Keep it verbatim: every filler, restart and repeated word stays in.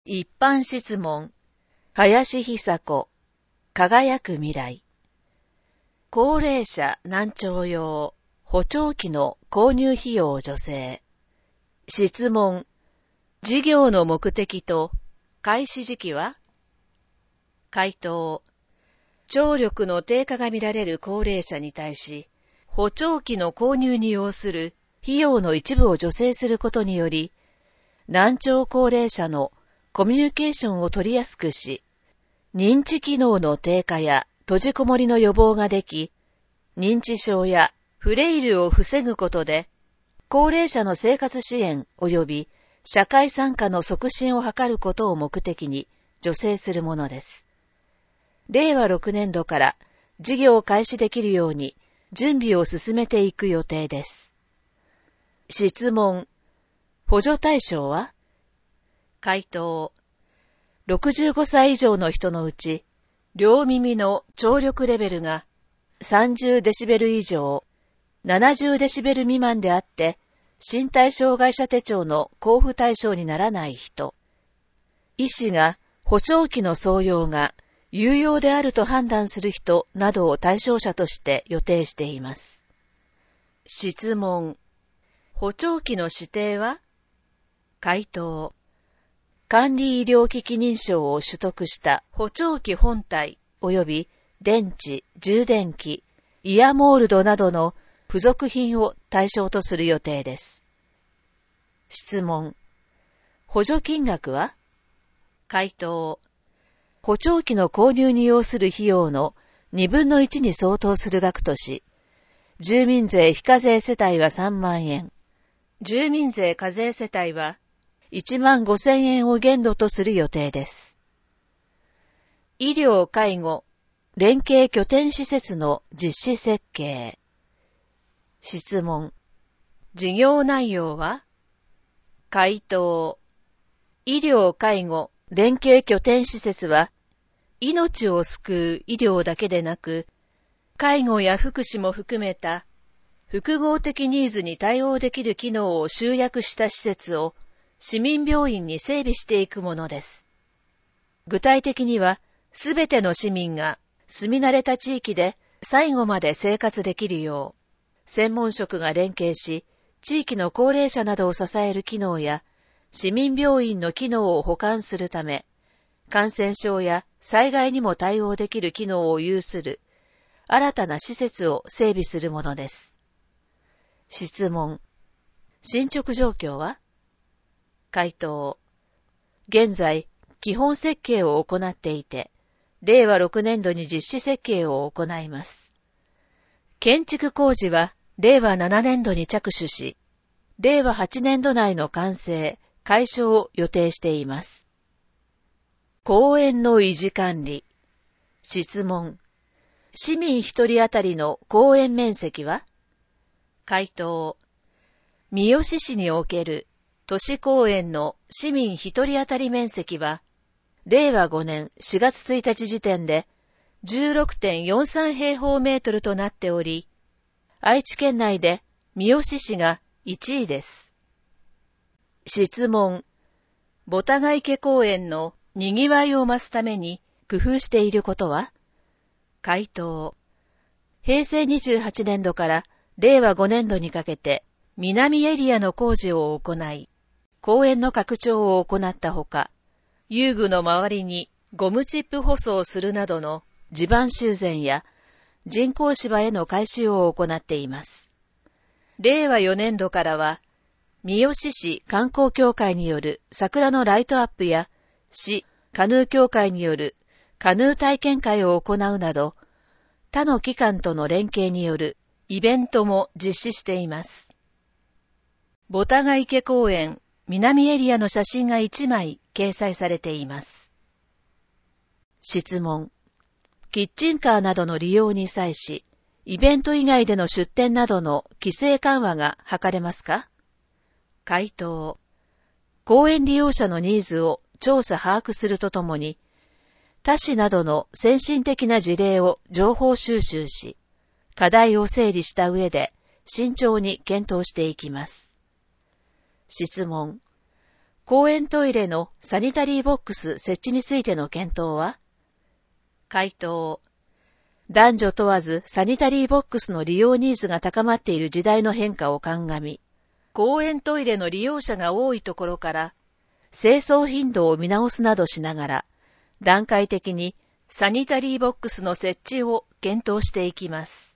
一般質問。林久子。輝く未来。高齢者難聴用補聴器の購入費用助成。質問。事業の目的と開始時期は？回答。聴力の低下が見られる高齢者に対し、補聴器の購入に要する費用の一部を助成することにより、難聴高齢者のコミュニケーションを取りやすくし、認知機能の低下や閉じこもりの予防ができ、認知症やフレイルを防ぐことで、高齢者の生活支援及び社会参加の促進を図ることを目的に助成するものです。れいわろくねんどから事業を開始できるように準備を進めていく予定です。質問。補助対象は？回答。ろくじゅうごさい以上の人のうち、両耳の聴力レベルがさんじゅうデシベル以上、ななじゅうデシベル未満であって、身体障害者手帳の交付対象にならない人、医師が補聴器の装用が有用であると判断する人などを対象者として予定しています。質問。補聴器の指定は？回答。管理医療機器認証を取得した補聴器本体及び電池、充電器、イヤモールドなどの付属品を対象とする予定です。質問。補助金額は？回答。補聴器の購入に要する費用のにぶんのいちに相当する額とし、住民税非課税世帯はさんまんえん、住民税課税世帯はいちまんごせんえんを限度とする予定です。医療・介護、連携拠点施設の実施設計。質問。事業内容は？回答。医療・介護、連携拠点施設は、命を救う医療だけでなく、介護や福祉も含めた複合的ニーズに対応できる機能を集約した施設を市民病院に整備していくものです。具体的には、すべての市民が住み慣れた地域で最後まで生活できるよう、専門職が連携し、地域の高齢者などを支える機能や、市民病院の機能を補完するため、感染症や災害にも対応できる機能を有する、新たな施設を整備するものです。質問。進捗状況は？回答。現在、基本設計を行っていて、れいわろくねんどに実施設計を行います。建築工事はれいわななねんどに着手し、れいわはちねんど内の完成、開所を予定しています。公園の維持管理。質問。市民一人当たりの公園面積は？回答。三好市における都市公園の市民一人当たり面積は、れいわごねんしがつついたち時点で じゅうろくてんよんさん 平方メートルとなっており、愛知県内で三好市がいちいです。質問。ボタガ池公園の賑わいを増すために工夫していることは？回答。へいせいにじゅうはちねんどかられいわごねんどにかけて南エリアの工事を行い、公園の拡張を行ったほか、遊具の周りにゴムチップ舗装するなどの地盤修繕や人工芝への改修を行っています。れいわよねんどからは、三好市観光協会による桜のライトアップや市カヌー協会によるカヌー体験会を行うなど、他の機関との連携によるイベントも実施しています。ボタガ池公園南エリアの写真がいちまい掲載されています。質問。キッチンカーなどの利用に際し、イベント以外での出店などの規制緩和が図れますか？回答。公園利用者のニーズを調査把握するとともに、他市などの先進的な事例を情報収集し、課題を整理した上で慎重に検討していきます。質問。 公園トイレのサニタリーボックス設置についての検討は？回答。男女問わずサニタリーボックスの利用ニーズが高まっている時代の変化を鑑み、公園トイレの利用者が多いところから、清掃頻度を見直すなどしながら、段階的にサニタリーボックスの設置を検討していきます。